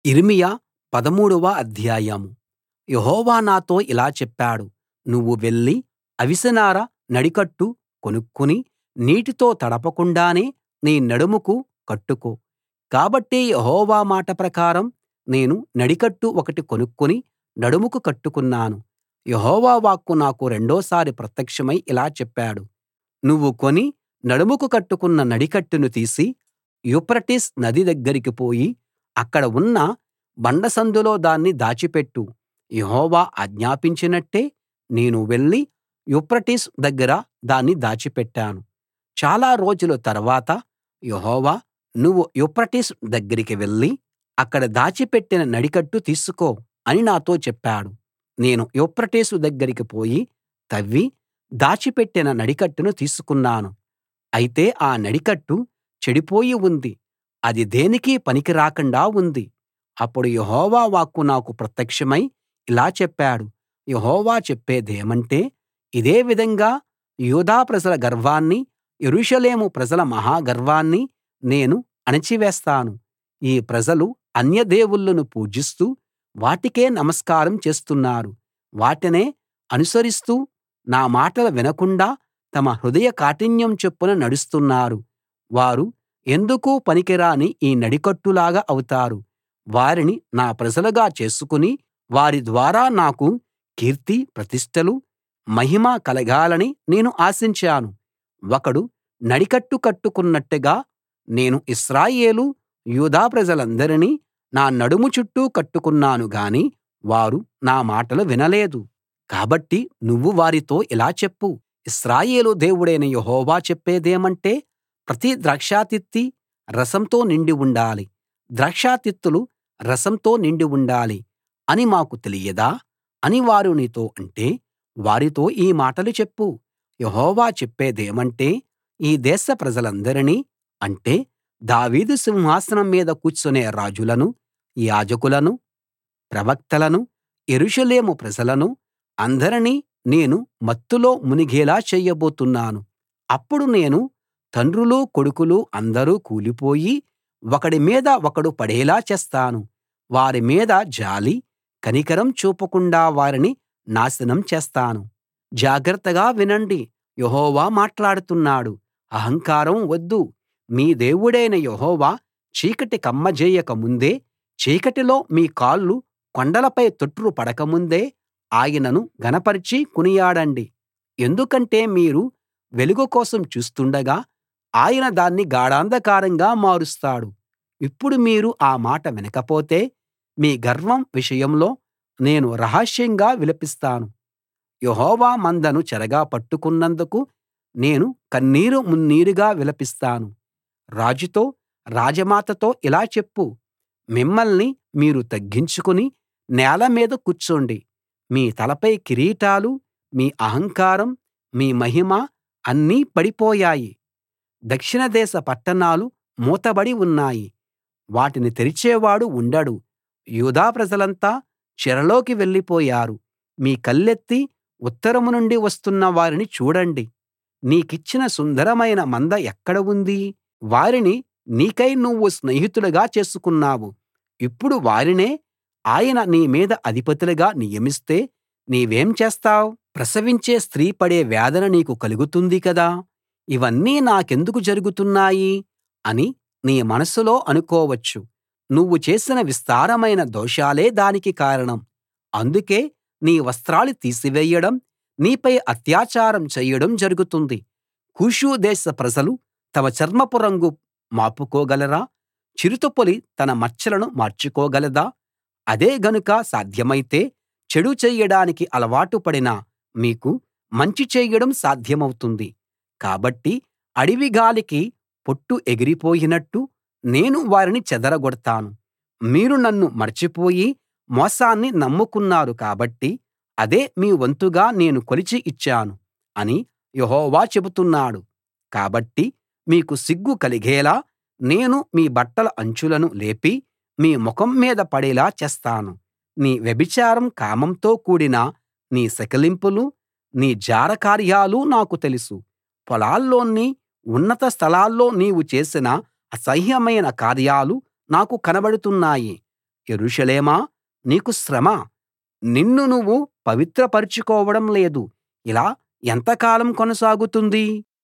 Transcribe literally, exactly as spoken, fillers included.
యిర్మీయా పదమూడవ అధ్యాయం. యెహోవా నాతో ఇలా చెప్పాడు, నువ్వు వెళ్లి అవిసెనార నడికట్టు కొనుక్కుని నీటితో తడపకుండానే నీ నడుముకు కట్టుకో. కాబట్టి యెహోవా మాట ప్రకారం నేను నడికట్టు ఒకటి కొనుక్కుని నడుముకు కట్టుకున్నాను. యెహోవా వాక్కు నాకు రెండోసారి ప్రత్యక్షమై ఇలా చెప్పాడు, నువ్వు కొని నడుముకు కట్టుకున్న నడికట్టును తీసి యూఫ్రటీసు నది దగ్గరికి పోయి అక్కడ ఉన్న బండసందులో దాన్ని దాచిపెట్టు. యెహోవా ఆజ్ఞాపించినట్టే నేను వెళ్లి యూఫ్రటీసు దగ్గర దాన్ని దాచిపెట్టాను. చాలా రోజుల తర్వాత యెహోవా, నువ్వు యూఫ్రటీసు దగ్గరికి వెళ్లి అక్కడ దాచిపెట్టిన నడికట్టు తీసుకో అని నాతో చెప్పాడు. నేను యూఫ్రటీసు దగ్గరికి పోయి తవ్వి దాచిపెట్టిన నడికట్టును తీసుకున్నాను. అయితే ఆ నడికట్టు చెడిపోయి ఉంది, అది దేనికీ పనికి రాకుండా ఉంది. అప్పుడు యెహోవా వాక్కు నాకు ప్రత్యక్షమై ఇలా చెప్పాడు, యెహోవా చెప్పేదేమంటే, ఇదే విధంగా యూదా ప్రజల గర్వాన్ని, యెరూషలేము ప్రజల మహా గర్వాన్ని నేను అణచివేస్తాను. ఈ ప్రజలు అన్య దేవుళ్ళను పూజిస్తూ వాటికే నమస్కారం చేస్తున్నారు. వాటినే అనుసరిస్తూ నా మాటలు వినకుండా తమ హృదయ కాఠిన్యం చొప్పున నడుస్తున్నారు. వారు ఎందుకూ పనికిరాని ఈ నడికట్టులాగా అవుతారు. వారిని నా ప్రజలుగా చేసుకుని వారి ద్వారా నాకు కీర్తి ప్రతిష్టలు మహిమ కలగాలని నేను ఆశించాను. ఒకడు నడికట్టు కట్టుకున్నట్టుగా నేను ఇశ్రాయేలు యూదా ప్రజలందరినీ నా నడుము చుట్టూ కట్టుకున్నాను గాని వారు నా మాటలు వినలేదు. కాబట్టి నువ్వు వారితో ఇలా చెప్పు, ఇశ్రాయేలు దేవుడైన యెహోవా చెప్పేదేమంటే, ప్రతి ద్రాక్షాతిత్తీ రసంతో నిండి ఉండాలి, ద్రాక్షాతిత్తులు రసంతో నిండి ఉండాలి అని మాకు తెలియదా అని వారు నీతో అంటే, వారితో ఈ మాటలు చెప్పు. యెహోవా చెప్పేదేమంటే, ఈ దేశ ప్రజలందరినీ అంటే దావీదు సింహాసనం మీద కూర్చునే రాజులను, యాజకులను, ప్రవక్తలను, యెరూషలేము ప్రజలను అందరినీ నేను మత్తులో మునిగేలా చేయబోతున్నాను. అప్పుడు నేను తండ్రులు కొడుకులు అందరూ కూలిపోయి ఒకడి మీద ఒకడు పడేలా చేస్తాను. వారి మీద జాలి కనికరం చూపకుండా వారిని నాశనం చేస్తాను. జాగ్రత్తగా వినండి, యెహోవా మాట్లాడుతున్నాడు. అహంకారం వద్దు. మీ దేవుడైన యెహోవా చీకటి కమ్మజేయక ముందే, చీకటిలో మీ కాళ్లు కొండలపై తొట్రు పడకముందే ఆయనను ఘనపరచి కొనియాడండి. ఎందుకంటే మీరు వెలుగు కోసం చూస్తుండగా ఆయన దాన్ని గాఢాంధకారంగా మారుస్తాడు. ఇప్పుడు మీరు ఆ మాట వినకపోతే మీ గర్వం విషయంలో నేను రహస్యంగా విలపిస్తాను. యెహోవా మందను చెరగా పట్టుకున్నందుకు నేను కన్నీరు మున్నీరుగా విలపిస్తాను. రాజుతో రాజమాతతో ఇలా చెప్పు, మిమ్మల్ని మీరు తగ్గించుకుని నేల మీద కూర్చోండి. మీ తలపై కిరీటాలు, మీ అహంకారం, మీ మహిమ అన్నీ పడిపోయాయి. దక్షిణ దేశ పట్టణాలు మూతబడి ఉన్నాయి, వాటిని తెరిచేవాడు ఉండడు. యూదా ప్రజలంతా చెరలోకి వెళ్ళిపోయారు. మీ కళ్ళెత్తి ఉత్తరం నుండి వస్తున్న వారిని చూడండి. నీకిచ్చిన సుందరమైన మంద ఎక్కడ ఉంది? వారిని నీకై నువ్వు స్నేహితులుగా చేసుకున్నావు. ఇప్పుడు వారినే ఆయన నీ మీద అధిపతులుగా నియమిస్తే నీవేం చేస్తావ్? ప్రసవించే స్త్రీ పడే వేదన నీకు కలుగుతుంది కదా. ఇవన్నీ నాకెందుకు జరుగుతున్నాయి అని నీ మనసులో అనుకోవచ్చు. నువ్వు చేసిన విస్తారమైన దోషాలే దానికి కారణం. అందుకే నీ వస్త్రాలు తీసివేయడం, నీపై అత్యాచారం చేయడం జరుగుతుంది. కూషు దేశ ప్రజలు తమ చర్మపు రంగు మాపుకోగలరా? చిరుతపులి తన మచ్చలను మార్చుకోగలదా? అదే గనుక సాధ్యమైతే చెడు చెయ్యడానికి అలవాటు పడిన మీకు మంచి చేయడం సాధ్యమవుతుంది. కాబట్టి అడవి గాలికి పొట్టు ఎగిరిపోయినట్టు నేను వారిని చెదరగొడతాను. మీరు నన్ను మరచిపోయి మోసాన్ని నమ్ముకున్నారు కాబట్టి అదే మీ వంతుగా నేను కొలిచి ఇచ్చాను అని యెహోవా చెబుతున్నాడు. కాబట్టి మీకు సిగ్గు కలిగేలా నేను మీ బట్టల అంచులను లేపి మీ ముఖం మీద పడేలా చేస్తాను. నీ వ్యభిచారం కామంతో కూడిన నీ సకిలింపులు, నీ జార కార్యాలు నాకు తెలుసు. పొలాల్లోని ఉన్నత స్థలాల్లో నీవు చేసిన అసహ్యమైన కార్యాలు నాకు కనబడుతున్నాయి. యెరూషలేమా నీకు శ్రమ నిన్ను నువ్వు పవిత్రపరచుకోవడం లేదు ఇలా ఎంతకాలం కొనసాగుతుంది